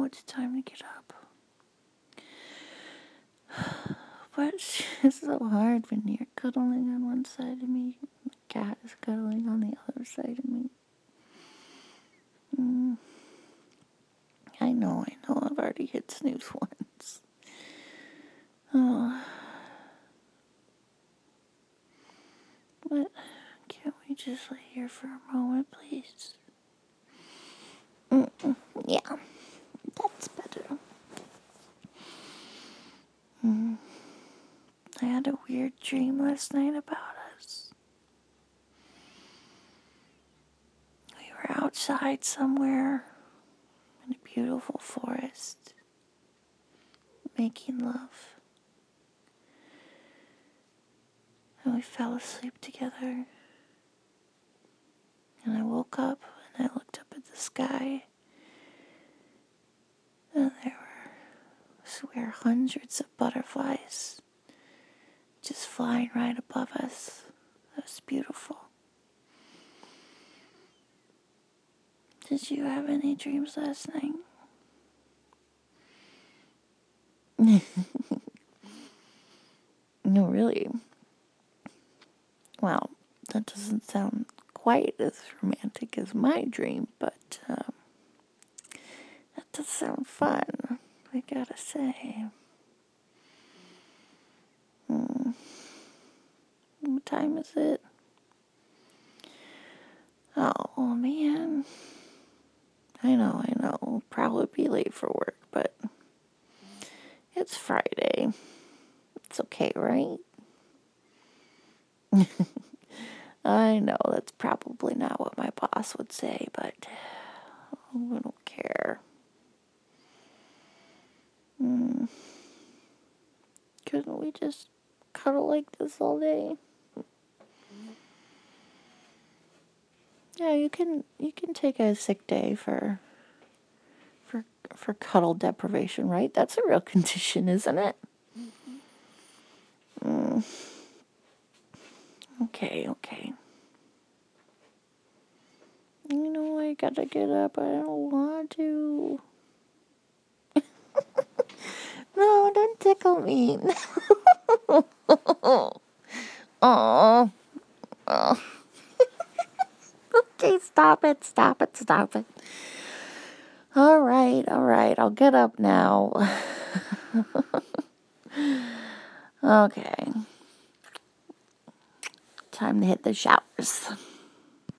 it's time to get up. But it's so hard when you're cuddling on one side of me. The cat is cuddling on the other side of me. I know. I've already hit snooze once. Oh. But can't we just lay here for a moment, please? Yeah, that's better. I had a weird dream last night about us. We were outside somewhere in a beautiful forest, making love. And we fell asleep together. And I woke up and I looked up at the sky. And there were, I swear, hundreds of butterflies just flying right above us. It was beautiful. Did you have any dreams last night? No, really? Well, that doesn't sound quite as romantic as my dream, but that does sound fun, I gotta say. What time is it? Oh, man. I know. I'll probably be late for work, but it's Friday. It's okay, right? I know that's probably not what my boss would say, but I don't care. Couldn't we just cuddle like this all day? Yeah, you can take a sick day for cuddle deprivation, right? That's a real condition, isn't it? Okay. I gotta get up. I don't want to. No, don't tickle me. Oh. Okay, stop it. All right. I'll get up now. Okay. Time to hit the showers.